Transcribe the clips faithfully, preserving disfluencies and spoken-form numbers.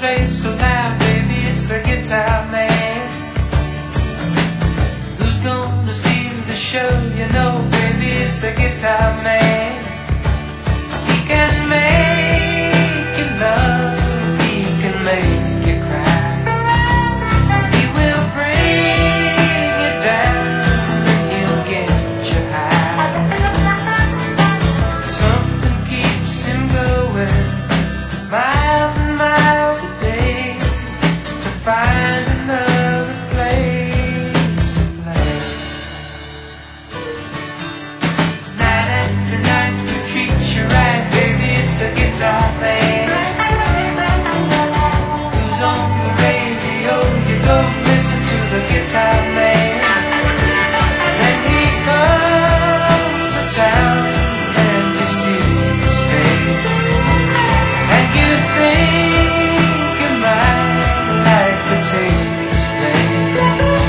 plays so loud, baby, it's the guitar man. Who's gonna steal the show? You know, baby, it's the guitar man. He can make you love, he can make you cry. He will bring you down, he'll get you high. Something keeps him going miles and miles a day to find another place to play. Night after night we treat you right, baby, it's the guitar man. Who's on the radio? You go listen to the guitar man. Then he comes to town and you see his face, and you think you might like to take his place.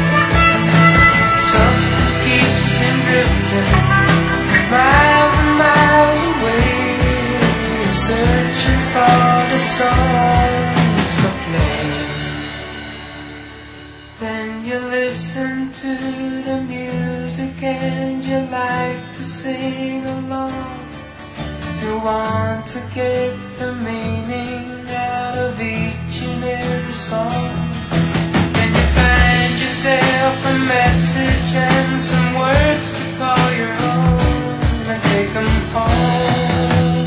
Something keeps him drifting miles and miles away, searching for the songs to play. Then you listen to the music and you like to sing along. You want to get the meaning out of each and every song. Then you find yourself a message and some words to call your own and take them home.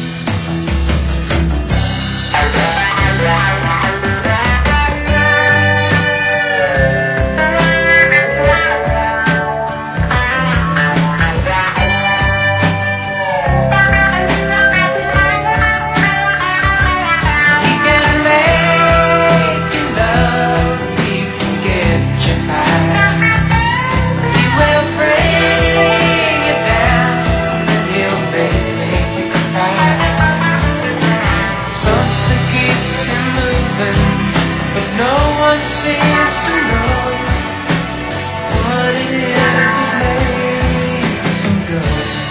He can make you love, he can get you high. He will bring you down and he'll make, make you cry. Something keeps him moving, but no one seems to know what it is that makes him go.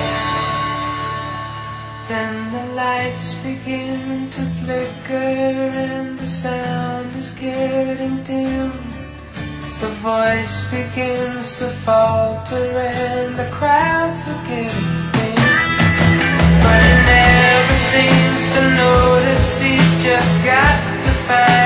Then the lights begin to flicker and the sound is getting dim. The voice begins to falter and the crowds are getting thin. But he never seems to notice, he's just got to find